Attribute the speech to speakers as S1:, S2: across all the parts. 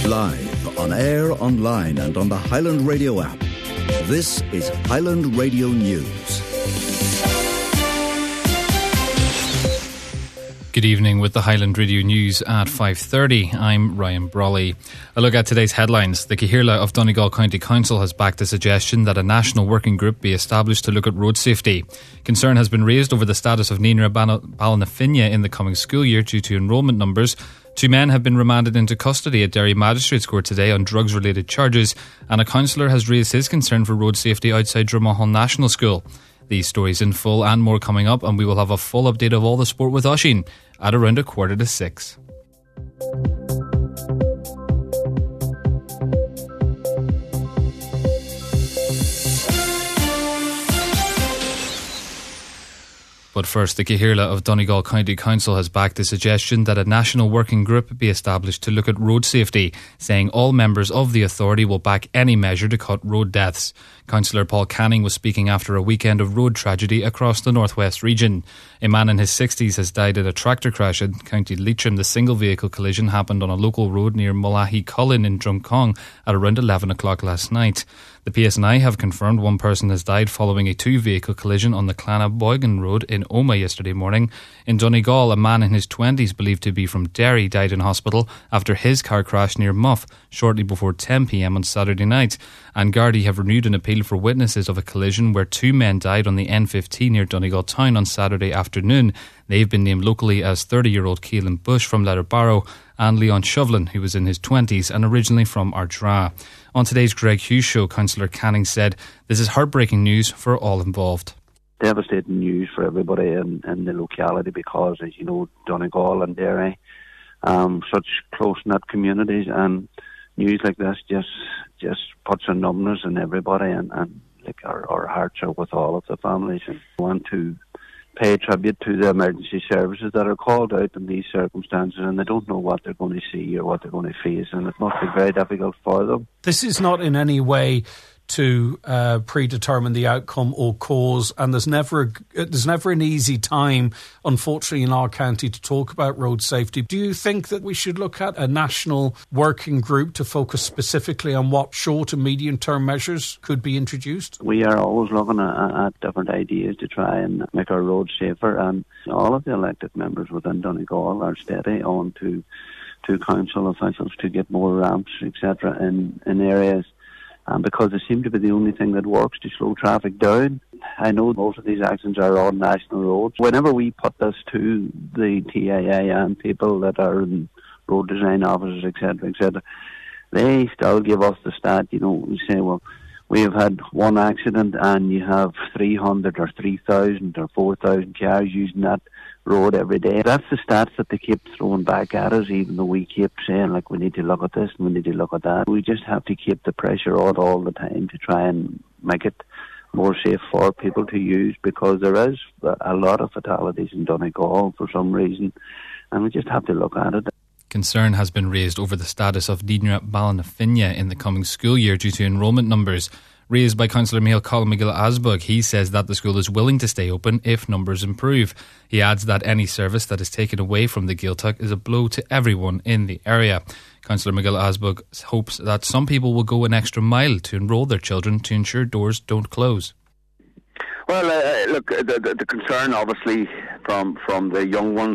S1: Live, on air, online and on the Highland Radio app. This is Highland Radio News.
S2: Good evening with the Highland Radio News at 5:30. I'm Ryan Brawley. A look at today's headlines. The Cathaoirleach of Donegal County Council has backed a suggestion that a national working group be established to look at road safety. Concern has been raised over the status of Nínra Ballinaffinia in the coming school year due to enrolment numbers. 2 men have been remanded into custody at Derry Magistrates Court today on drugs-related charges, and a councillor has raised his concern for road safety outside Dromahon National School. These stories in full and more coming up, and we will have a full update of all the sport with Oisín at around 5:45. But first, the Cathaoirleach of Donegal County Council has backed a suggestion that a national working group be established to look at road safety, saying all members of the authority will back any measure to cut road deaths. Councillor Paul Canning was speaking after a weekend of road tragedy across the northwest region. A man in his 60s has died in a tractor crash in County Leitrim. The single vehicle collision happened on a local road near Mullahy Cullen in Drumcong at around 11 o'clock last night. The PSNI have confirmed one person has died following a 2-vehicle collision on the Clannaboigan Road in Omagh yesterday morning. In Donegal, a man in his 20s believed to be from Derry died in hospital after his car crashed near Muff shortly before 10 p.m. on Saturday night. And Gardaí have renewed an appeal for witnesses of a collision where 2 men died on the N15 near Donegal town on Saturday afternoon. They've been named locally as 30-year-old Keelan Bush from Letterbarrow and Leon Shovlin, who was in his 20s and originally from Ardra. On today's Greg Hughes show, Councillor Canning said, "This is heartbreaking news for all involved."
S3: Devastating news for everybody in the locality because, as you know, Donegal and Derry, such close-knit communities, and news like this just puts a numbness in everybody, and like our hearts are with all of the families, and we want to pay tribute to the emergency services that are called out in these circumstances, and they don't know what they're going to see or what they're going to face, and it must be very difficult for them.
S4: This is not in any way to predetermine the outcome or cause, and there's never an easy time, unfortunately, in our county to talk about road safety. Do you think that we should look at a national working group to focus specifically on what short and medium term measures could be introduced?
S3: We are always looking at different ideas to try and make our roads safer, and all of the elected members within Donegal are steady on to council officials to get more ramps, etc. in areas, because they seem to be the only thing that works to slow traffic down. I know most of these accidents are on national roads. Whenever we put this to the TIA and people that are in road design offices, etc., they still give us the stat. We say, well, we have had one accident and you have 300 or 3,000 or 4,000 cars using that road every day. That's the stats that they keep throwing back at us, even though we keep saying, like, we need to look at this and we need to look at that. We just have to keep the pressure on all the time to try and make it more safe for people to use, because there is a lot of fatalities in Donegal for some reason, and we just have to look at it.
S2: Concern has been raised over the status of Nínra Ballinaffinia in the coming school year due to enrolment numbers. Raised by Councillor Michael Colin-McGill-Asbug, he says that the school is willing to stay open if numbers improve. He adds that any service that is taken away from the Gaeltacht is a blow to everyone in the area. Councillor McGill-Asbug hopes that some people will go an extra mile to enrol their children to ensure doors don't close.
S5: Well, look, the concern obviously from the young ones,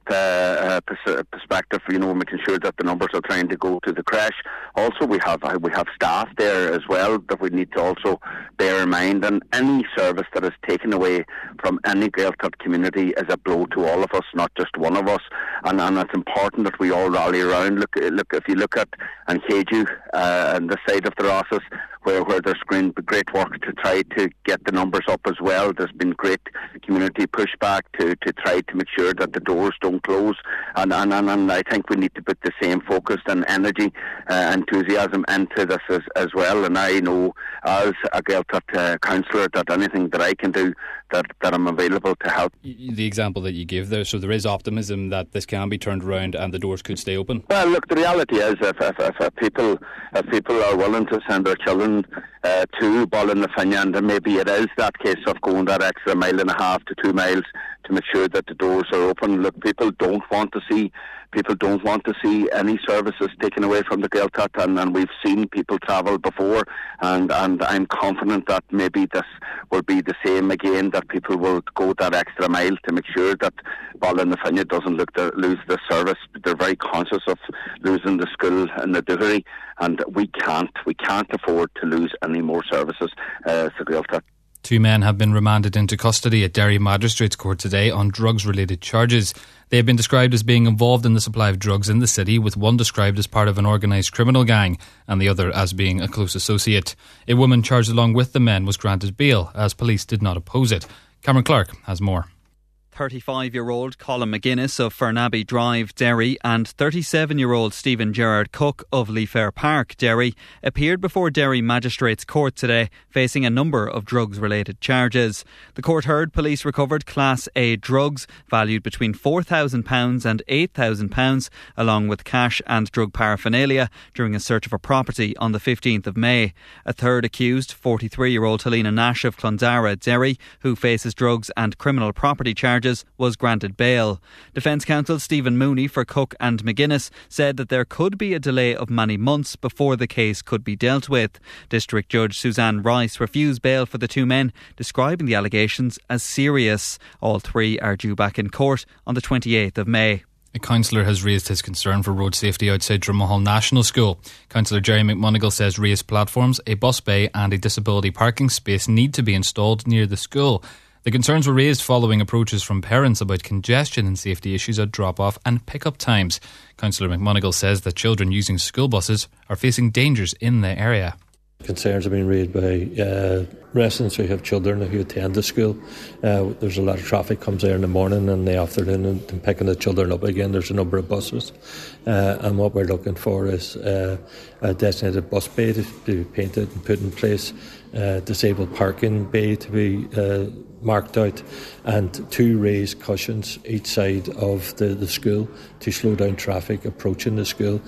S5: perspective, making sure that the numbers are trying to go to the creche. Also, we have staff there as well that we need to also bear in mind, and any service that is taken away from any Gaeltacht community is a blow to all of us, not just one of us, and it's important that we all rally around. Look, if you look at Ankeju and the side of the Rosses, where there's been great work to try to get the numbers up as well. There's been great community pushback to try to make sure that the doors don't close, and I think we need to put the same focus and energy, enthusiasm into this as well. And I know as a Gaeltacht councillor that anything that I can do, that I'm available to help.
S2: The example that you give there, so there is optimism that this can be turned around and the doors could stay open?
S5: Well, look, the reality is if people are willing to send their children to Ballinaffinia, and maybe it is that case of going that extra 1.5 to 2 miles to make sure that the doors are open. Look, people don't want to see people don't want to see any services taken away from the Gaeltacht, and we've seen people travel before, and I'm confident that maybe this will be the same again, that people will go that extra mile to make sure that Ballinafine doesn't lose the service. They're very conscious of losing the school and the Dugarry, and we can't afford to lose any more services to Gaeltacht.
S2: 2 men have been remanded into custody at Derry Magistrates Court today on drugs-related charges. They have been described as being involved in the supply of drugs in the city, with one described as part of an organised criminal gang and the other as being a close associate. A woman charged along with the men was granted bail, as police did not oppose it. Cameron Clark has more.
S6: 35-year-old Colin McGuinness of Fernaby Drive, Derry, and 37-year-old Stephen Gerard Cook of Leafair Park, Derry, appeared before Derry Magistrates Court today, facing a number of drugs-related charges. The court heard police recovered Class A drugs valued between £4,000 and £8,000, along with cash and drug paraphernalia, during a search of a property on the 15th of May. A third accused, 43-year-old Helena Nash of Clondara, Derry, who faces drugs and criminal property charges, was granted bail. Defence counsel Stephen Mooney for Cook and McGuinness said that there could be a delay of many months before the case could be dealt with. District Judge Suzanne Rice refused bail for the 2 men, describing the allegations as serious. All 3 are due back in court on the 28th of May.
S2: A councillor has raised his concern for road safety outside Dromahall National School. Councillor Jerry McMonigal says raised platforms, a bus bay and a disability parking space need to be installed near the school. The concerns were raised following approaches from parents about congestion and safety issues at drop-off and pick-up times. Councillor McMonigal says that children using school buses are facing dangers in the area.
S7: Concerns have been raised by residents who have children who attend the school. There's a lot of traffic comes there in the morning and the afternoon, and picking the children up again. There's a number of buses, and what we're looking for is a designated bus bay to be painted and put in place, disabled parking bay to be marked out, and 2 raised cushions each side of the school to slow down traffic approaching the school,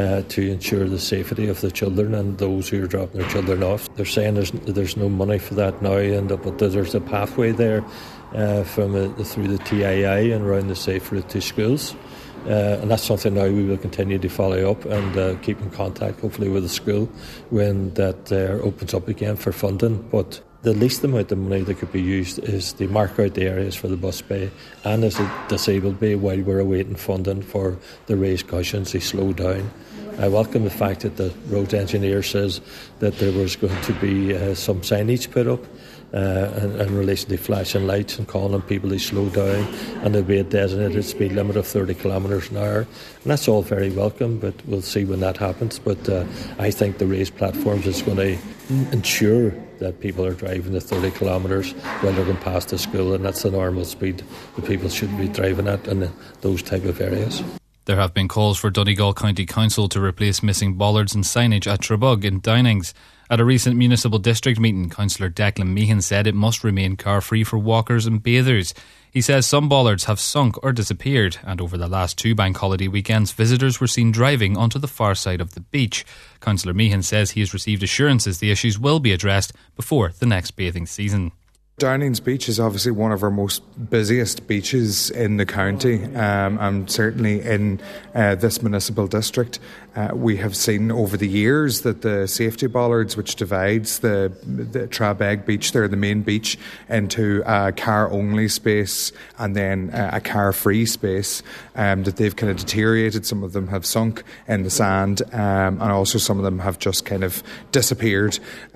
S7: to ensure the safety of the children and those who are dropping their children off. They're saying there's no money for that now, but there's a pathway there through the TII and around the safe route to schools. And that's something now we will continue to follow up and keep in contact, hopefully, with the school when that opens up again for funding. But the least amount of money that could be used is to mark out the areas for the bus bay and as a disabled bay while we're awaiting funding for the raised cushions to slow down. I welcome the fact that the road engineer says that there was going to be some signage put up in relation to flashing lights and calling on people to slow down, and there'll be a designated speed limit of 30 kilometres an hour. And that's all very welcome, but we'll see when that happens. But I think the raised platforms is going to ensure that people are driving at 30 kilometres when they're going past the school, and that's the normal speed that people should be driving at in those type of areas.
S2: There have been calls for Donegal County Council to replace missing bollards and signage at Trebug in Downings. At a recent municipal district meeting, Councillor Declan Meehan said it must remain car-free for walkers and bathers. He says some bollards have sunk or disappeared, and over the last 2 bank holiday weekends, visitors were seen driving onto the far side of the beach. Councillor Meehan says he has received assurances the issues will be addressed before the next bathing season.
S8: Downings Beach is obviously one of our most busiest beaches in the county, and certainly in this municipal district. We have seen over the years that the safety bollards, which divides the Trabeg beach there, the main beach, into a car-only space and then a car-free space, that they've kind of deteriorated. Some of them have sunk in the sand, and also some of them have just kind of disappeared,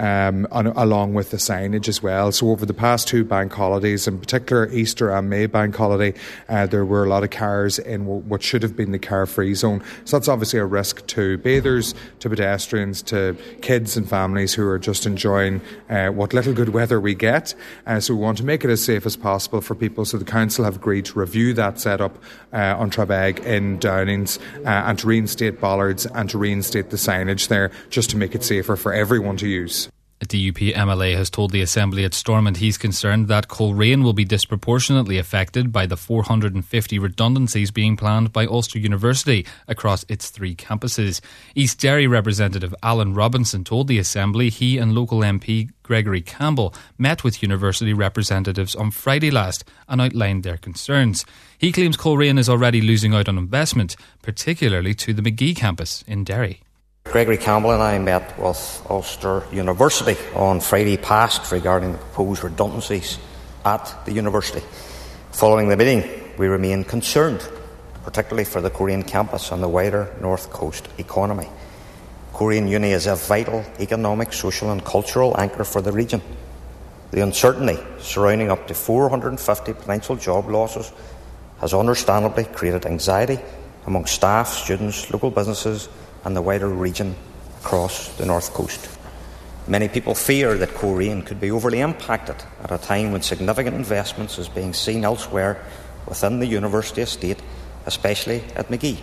S8: along with the signage as well. So over the past 2 bank holidays, in particular Easter and May bank holiday, there were a lot of cars in what should have been the car-free zone. So that's obviously a risk to bathers, to pedestrians, to kids and families who are just enjoying what little good weather we get. So we want to make it as safe as possible for people. So the council have agreed to review that setup on Trabeg in Downings, and to reinstate bollards and to reinstate the signage there, just to make it safer for everyone to use.
S2: A DUP MLA has told the Assembly at Stormont he's concerned that Coleraine will be disproportionately affected by the 450 redundancies being planned by Ulster University across its 3 campuses. East Derry Representative Alan Robinson told the Assembly he and local MP Gregory Campbell met with university representatives on Friday last and outlined their concerns. He claims Coleraine is already losing out on investment, particularly to the Magee campus in Derry.
S9: Gregory Campbell and I met with Ulster University on Friday past regarding the proposed redundancies at the university. Following the meeting, we remain concerned, particularly for the Coleraine campus and the wider North Coast economy. Coleraine Uni is a vital economic, social and cultural anchor for the region. The uncertainty surrounding up to 450 potential job losses has understandably created anxiety among staff, students, local businesses and the wider region across the North Coast. Many people fear that Coleraine could be overly impacted at a time when significant investments is being seen elsewhere within the university estate, especially at Magee.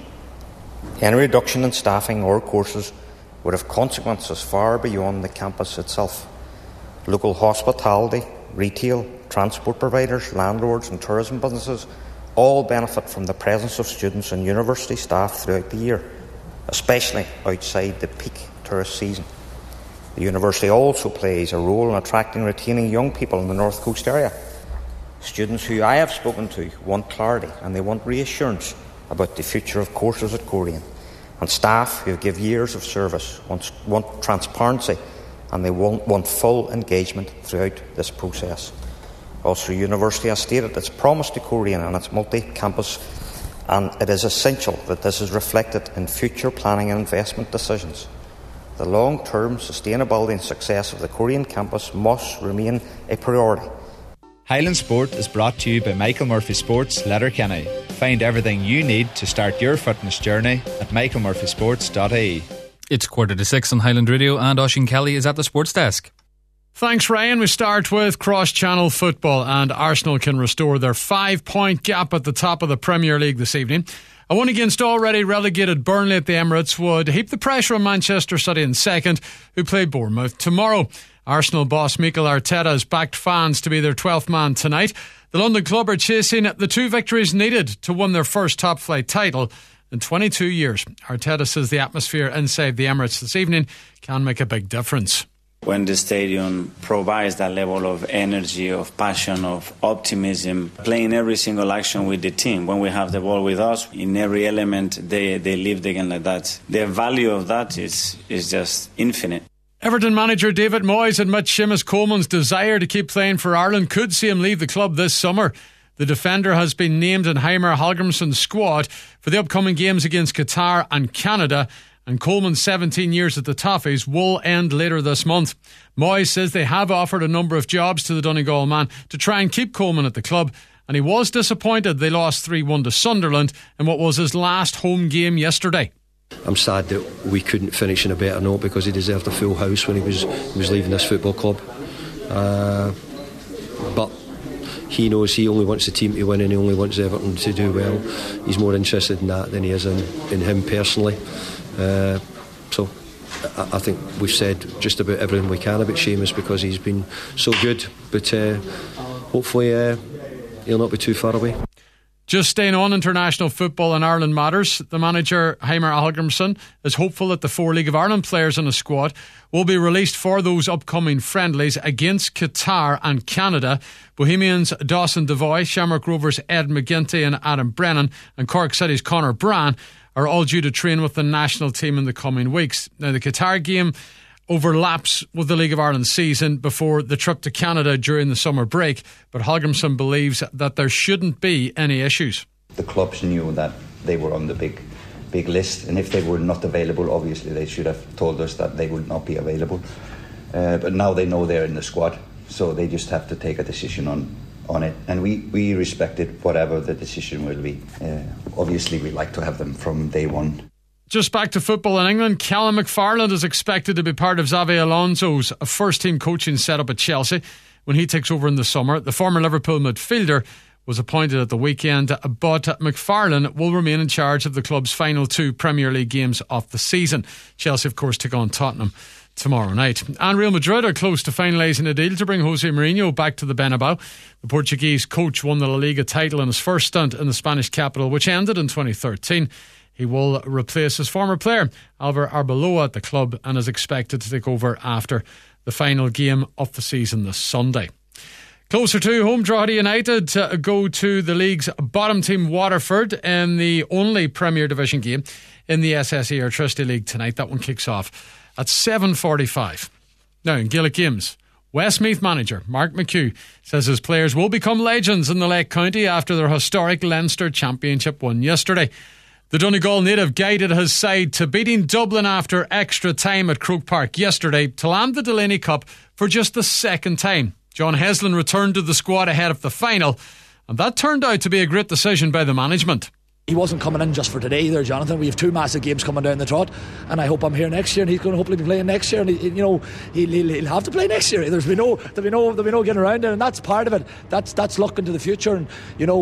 S9: Any reduction in staffing or courses would have consequences far beyond the campus itself. Local hospitality, retail, transport providers, landlords and tourism businesses all benefit from the presence of students and university staff throughout the year, especially outside the peak tourist season. The university also plays a role in attracting and retaining young people in the North Coast area. Students who I have spoken to want clarity and they want reassurance about the future of courses at Coleraine. And staff who give years of service want transparency and they want full engagement throughout this process. Ulster University has stated its promise to Coleraine and its multi-campus, and it is essential that this is reflected in future planning and investment decisions. The long-term sustainability and success of the Coleraine campus must remain a priority.
S10: Highland Sport is brought to you by Michael Murphy Sports, Letterkenny. Find everything you need to start your fitness journey at michaelmurphysports.ie.
S2: It's 6:45 on Highland Radio and Oisín Kelly is at the sports desk.
S11: Thanks, Ryan. We start with cross-channel football, and Arsenal can restore their 5-point gap at the top of the Premier League this evening. A win against already relegated Burnley at the Emirates would heap the pressure on Manchester City in second, who play Bournemouth tomorrow. Arsenal boss Mikel Arteta has backed fans to be their 12th man tonight. The London club are chasing the 2 victories needed to win their first top-flight title in 22 years. Arteta says the atmosphere inside the Emirates this evening can make a big difference.
S12: When the stadium provides that level of energy, of passion, of optimism, playing every single action with the team. When we have the ball with us, in every element, they live the game like that. The value of that is just infinite.
S11: Everton manager David Moyes admits Seamus Coleman's desire to keep playing for Ireland could see him leave the club this summer. The defender has been named in Heimer Hallgrímsson's squad for the upcoming games against Qatar and Canada, and Coleman's 17 years at the Toffees will end later this month. Moyes says they have offered a number of jobs to the Donegal man to try and keep Coleman at the club, and he was disappointed they lost 3-1 to Sunderland in what was his last home game yesterday.
S7: I'm sad that we couldn't finish in a better note because he deserved a full house when he was leaving this football club. But he knows he only wants the team to win and he only wants Everton to do well. He's more interested in that than he is in him personally. So I think we've said just about everything we can about Seamus because he's been so good, but hopefully he'll not be too far away.
S11: Just staying on international football and Ireland matters, the manager Heimer Hallgrímsson is hopeful that the 4 League of Ireland players in the squad will be released for those upcoming friendlies against Qatar and Canada. Bohemians Dawson Devoy, Shamrock Rovers Ed McGinty and Adam Brennan, and Cork City's Conor Brand are all due to train with the national team in the coming weeks. Now, the Qatar game overlaps with the League of Ireland season before the trip to Canada during the summer break, but Hallgrímsson believes that there shouldn't be any issues.
S13: The clubs knew that they were on the big list, and if they were not available, obviously they should have told us that they would not be available. But now they know they're in the squad, so they just have to take a decision on it, and we respected whatever the decision will be. Obviously we like to have them from day one.
S11: Just back to football in England, Callum McFarland is expected to be part of Xabi Alonso's first-team coaching setup at Chelsea when he takes over in the summer. The former Liverpool midfielder was appointed at the weekend, but McFarland will remain in charge of the club's final 2 Premier League games of the season. Chelsea, of course, take on Tottenham tomorrow night. And Real Madrid are close to finalising a deal to bring Jose Mourinho back to the Bernabeu. The Portuguese coach won the La Liga title in his first stint in the Spanish capital, which ended in 2013. He will replace his former player, Alvaro Arbeloa, at the club and is expected to take over after the final game of the season this Sunday. Closer to home, Drogheda United go to the league's bottom team Waterford in the only Premier Division game in the SSE Electricity League tonight. That one kicks off at 7:45. Now in Gaelic Games, Westmeath manager Mark McHugh says his players will become legends in the Lake County after their historic Leinster Championship win yesterday. The Donegal native guided his side to beating Dublin after extra time at Croke Park yesterday to land the Delaney Cup for just the second time. John Heslin returned to the squad ahead of the final, and that turned out to be a great decision by the management.
S14: He wasn't coming in just for today either, Jonathan. We have two massive games coming down the trot, and I hope I'm here next year, and he's going to hopefully be playing next year, and he'll have to play next year. There'll be no getting around it, and that's part of it. That's looking to the future, and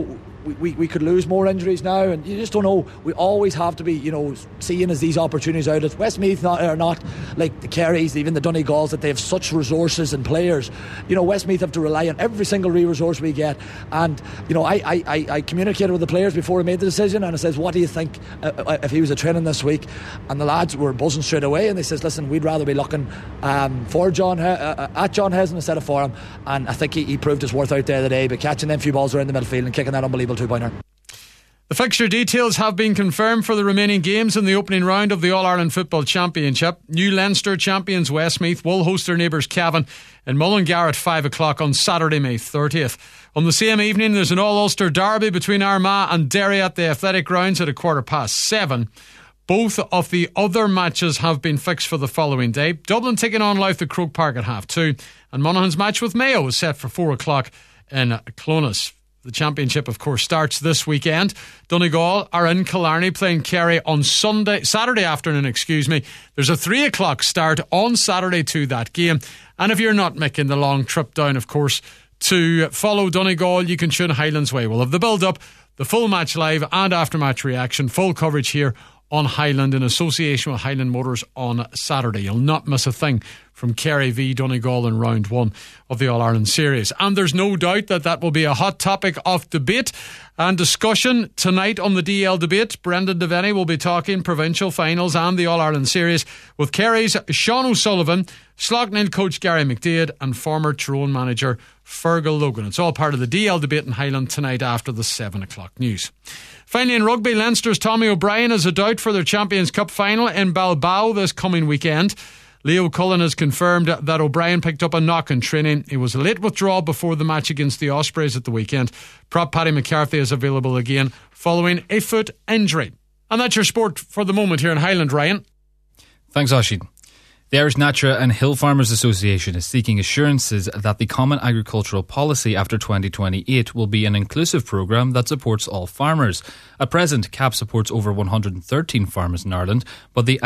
S14: we could lose more injuries now, and you just don't know. We always have to be seeing as these opportunities out. If Westmeath are not like the Kerrys, even the Donegals, that they have such resources and players. Westmeath have to rely on every single resource we get, and I communicated with the players before I made the decision, and I says, what do you think if he was a training this week? And the lads were buzzing straight away, and they says, listen, we'd rather be looking for John at John Heslin instead of for him, and I think he proved his worth out there today by catching them few balls around the midfield and kicking that unbelievable 2-pointer.
S11: The fixture details have been confirmed for the remaining games in the opening round of the All-Ireland Football Championship. New Leinster champions Westmeath will host their neighbours Cavan in Mullingar at 5 o'clock on Saturday, May 30th. On the same evening, there's an All-Ulster derby between Armagh and Derry at the Athletic Grounds at 7:15. Both of the other matches have been fixed for the following day. Dublin taking on Louth at Croke Park at 2:30, and Monaghan's match with Mayo is set for 4 o'clock in Clones. The championship, of course, starts this weekend. Donegal are in Killarney playing Kerry on Saturday afternoon. There's a 3 o'clock start on Saturday to that game. And if you're not making the long trip down, of course, to follow Donegal, you can tune Highlands Way. We'll have the build-up, the full match live and after-match reaction, full coverage here on Highland in association with Highland Motors on Saturday. You'll not miss a thing from Kerry v Donegal in round 1 of the All-Ireland Series. And there's no doubt that will be a hot topic of debate and discussion tonight on the DL debate. Brendan Devaney will be talking provincial finals and the All-Ireland Series with Kerry's Sean O'Sullivan, Slaughtneil coach Gary McDaid and former Tyrone manager Fergal Logan. It's all part of the DL debate in Highland tonight after the 7 o'clock news. Finally, in rugby, Leinster's Tommy O'Brien is a doubt for their Champions Cup final in Bilbao this coming weekend. Leo Cullen has confirmed that O'Brien picked up a knock in training. He was a late withdrawal before the match against the Ospreys at the weekend. Prop Paddy McCarthy is available again following a foot injury. And that's your sport for the moment here in Highland, Ryan.
S2: Thanks, Oisín. The Irish Natra and Hill Farmers Association is seeking assurances that the Common Agricultural Policy after 2028 will be an inclusive programme that supports all farmers. At present, CAP supports over 113 farmers in Ireland, but the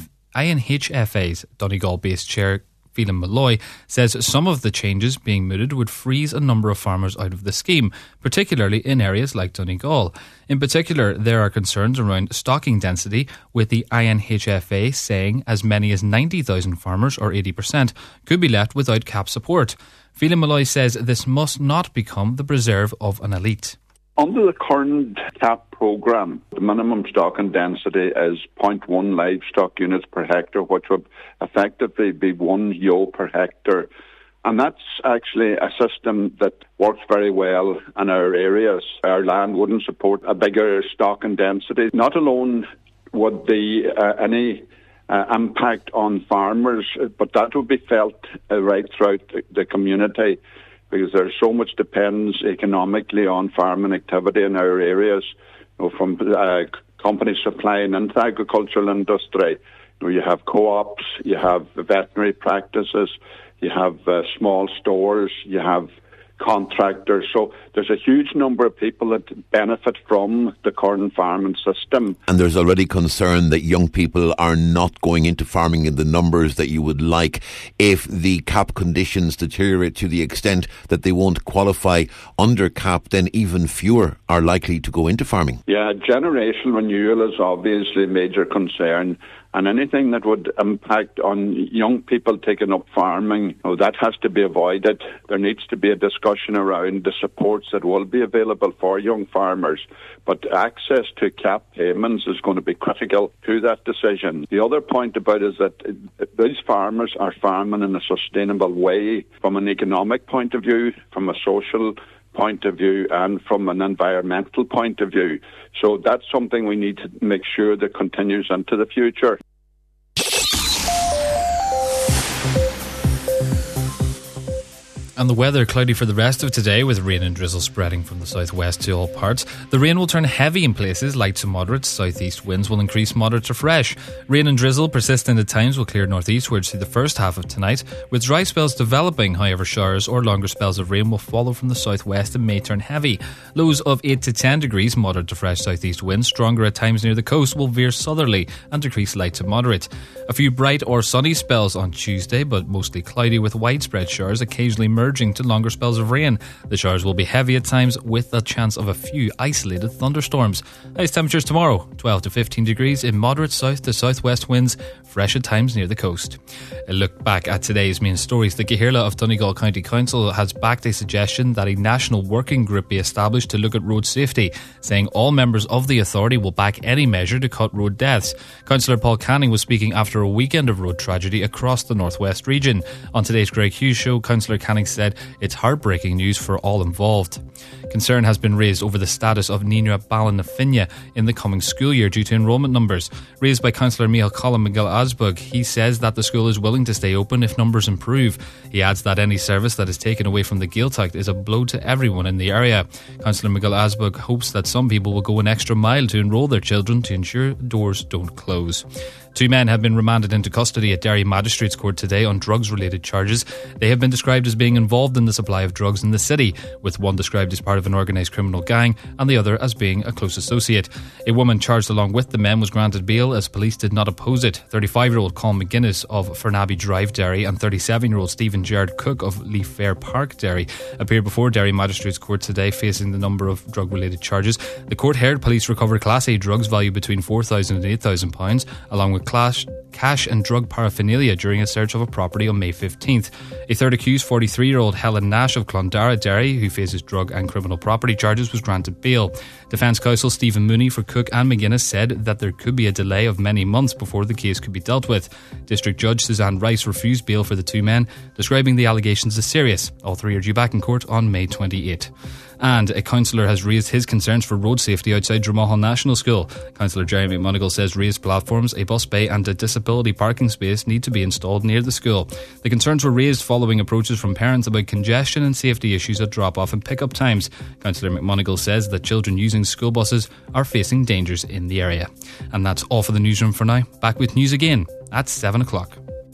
S2: INHFA's Donegal-based chair Phelan Malloy says some of the changes being mooted would freeze a number of farmers out of the scheme, particularly in areas like Donegal. In particular, there are concerns around stocking density, with the INHFA saying as many as 90,000 farmers, or 80%, could be left without CAP support. Phelan Malloy says this must not become the preserve of an elite.
S15: Under the current CAP programme, the minimum stocking density is 0.1 livestock units per hectare, which would effectively be 1 ewe per hectare. And that's actually a system that works very well in our areas. Our land wouldn't support a bigger stocking density. Not alone would be any impact on farmers, but that would be felt right throughout the community, because there's so much depends economically on farming activity in our areas, from companies supplying into agricultural industry. You have co-ops, you have veterinary practices, you have small stores, you have contractors. So there's a huge number of people that benefit from the current farming system.
S16: And there's already concern that young people are not going into farming in the numbers that you would like. If the CAP conditions deteriorate to the extent that they won't qualify under CAP, then even fewer are likely to go into farming.
S15: Yeah, generational renewal is obviously a major concern. And anything that would impact on young people taking up farming, that has to be avoided. There needs to be a discussion around the supports that will be available for young farmers. But access to cap payments is going to be critical to that decision. The other point about it is that these farmers are farming in a sustainable way from an economic point of view, from a social point of view, and from an environmental point of view. So that's something we need to make sure that continues into the future.
S2: And the weather cloudy for the rest of today, with rain and drizzle spreading from the southwest to all parts. The rain will turn heavy in places. Light to moderate southeast winds will increase moderate to fresh. Rain and drizzle persistent at times will clear northeastwards through the first half of tonight, with dry spells developing. However, showers or longer spells of rain will follow from the southwest and may turn heavy. Lows of 8 to 10 degrees, moderate to fresh southeast winds, stronger at times near the coast, will veer southerly and decrease light to moderate. A few bright or sunny spells on Tuesday, but mostly cloudy with widespread showers occasionally merging to longer spells of rain. The showers will be heavy at times with a chance of a few isolated thunderstorms. Highest temperatures tomorrow, 12 to 15 degrees in moderate south to southwest winds, fresh at times near the coast. A look back at today's main stories. The Cathaoirleach of Donegal County Council has backed a suggestion that a national working group be established to look at road safety, saying all members of the authority will back any measure to cut road deaths. Councillor Paul Canning was speaking after a weekend of road tragedy across the northwest region. On today's Greg Hughes show, Councillor Canning said it's heartbreaking news for all involved. Concern has been raised over the status of Nina Ballinafinna in the coming school year due to enrolment numbers. Raised by Councillor Michael Colin McGill-Asbug, he says that the school is willing to stay open if numbers improve. He adds that any service that is taken away from the Gaeltacht is a blow to everyone in the area. Councillor McGill-Asbug hopes that some people will go an extra mile to enrol their children to ensure doors don't close. 2 men have been remanded into custody at Derry Magistrates Court today on drugs-related charges. They have been described as being involved in the supply of drugs in the city, with one described as part of an organised criminal gang and the other as being a close associate. A woman charged along with the men was granted bail as police did not oppose it. 35-year-old Colm McGuinness of Fernaby Drive, Derry, and 37-year-old Stephen Gerard Cook of Leaf Fair Park, Derry, appeared before Derry Magistrates Court today facing the number of drug-related charges. The court heard police recover Class A drugs valued between £4,000 and £8,000, along with cash and drug paraphernalia during a search of a property on May 15th. A third accused, 43-year-old Helen Nash of Clondara, Derry, who faces drug and criminal property charges, was granted bail. Defence counsel Stephen Mooney for Cook and McGuinness said that there could be a delay of many months before the case could be dealt with. District Judge Suzanne Rice refused bail for the 2 men, describing the allegations as serious. All 3 are due back in court on May 28. And a councillor has raised his concerns for road safety outside Dromahal National School. Councillor Jerry McMonigal says raised platforms, a bus bay and a disability parking space need to be installed near the school. The concerns were raised following approaches from parents about congestion and safety issues at drop-off and pick-up times. Councillor McMonigal says that children using school buses are facing dangers in the area. And that's all for the newsroom for now. Back with news again at 7 o'clock.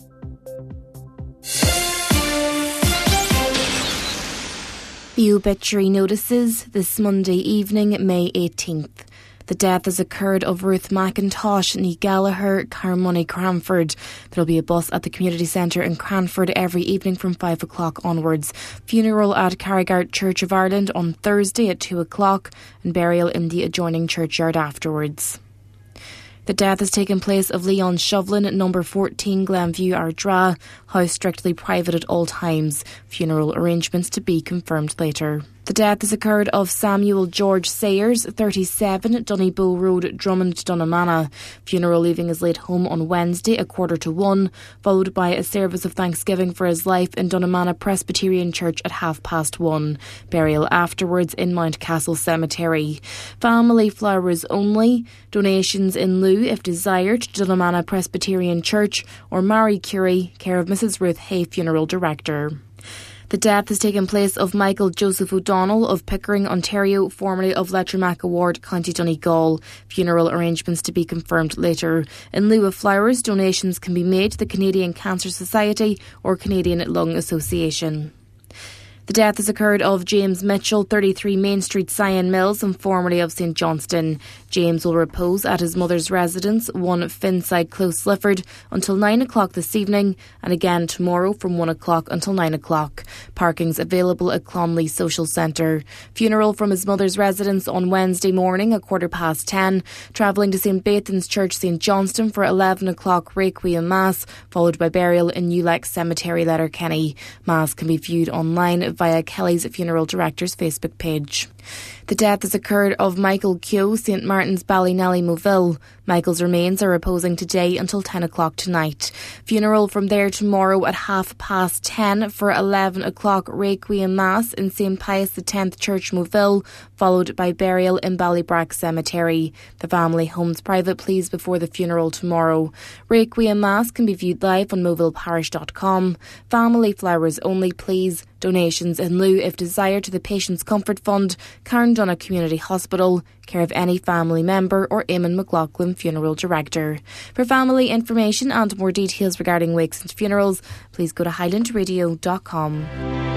S17: The obituary notices this Monday evening, May 18th. The death has occurred of Ruth McIntosh, ní Gallagher, Carmoney, Cranford. There will be a bus at the community centre in Cranford every evening from 5 o'clock onwards. Funeral at Carrigart Church of Ireland on Thursday at 2 o'clock and burial in the adjoining churchyard afterwards. The death has taken place of Leon Shovlin at number 14 Glenview Ardra, house strictly private at all times. Funeral arrangements to be confirmed later. The death has occurred of Samuel George Sayers, 37, Donnybow Road, Drummond, Dunnamana. Funeral leaving his late home on Wednesday at 1:45, followed by a service of thanksgiving for his life in Dunnamana Presbyterian Church at 1:30. Burial afterwards in Mountcastle Cemetery. Family flowers only. Donations in lieu, if desired, to Dunnamana Presbyterian Church or Mary Curie, care of Mrs. Ruth Hay, Funeral Director. The death has taken place of Michael Joseph O'Donnell of Pickering, Ontario, formerly of Lettermack Ward, County Donegal. Funeral arrangements to be confirmed later. In lieu of flowers, donations can be made to the Canadian Cancer Society or Canadian Lung Association. The death has occurred of James Mitchell, 33 Main Street, Sion Mills, and formerly of St Johnston. James will repose at his mother's residence, 1 Finside Close, Slifford, until 9 o'clock this evening, and again tomorrow from 1 o'clock until 9 o'clock. Parking's available at Clonley Social Centre. Funeral from his mother's residence on Wednesday morning at 10:15, travelling to St Baithan's Church, St Johnston for 11 o'clock Requiem Mass, followed by burial in Uleck Cemetery, Letterkenny. Mass can be viewed online via Kelly's Funeral Director's Facebook page. The death has occurred of Michael Keogh, St Martin's Ballynelly, Moville. Michael's remains are reposing today until 10 o'clock tonight. Funeral from there tomorrow at 10:30 for 11 o'clock Requiem Mass in St Pius X Church, Moville, followed by burial in Ballybrack Cemetery. The family home's private please before the funeral tomorrow. Requiem Mass can be viewed live on movilleparish.com. Family flowers only please. Donations in lieu if desired to the Patients Comfort Fund, Carndonagh Community Hospital, care of any family member or Eamon McLaughlin, Funeral Director. For family information and more details regarding wakes and funerals, please go to highlandradio.com.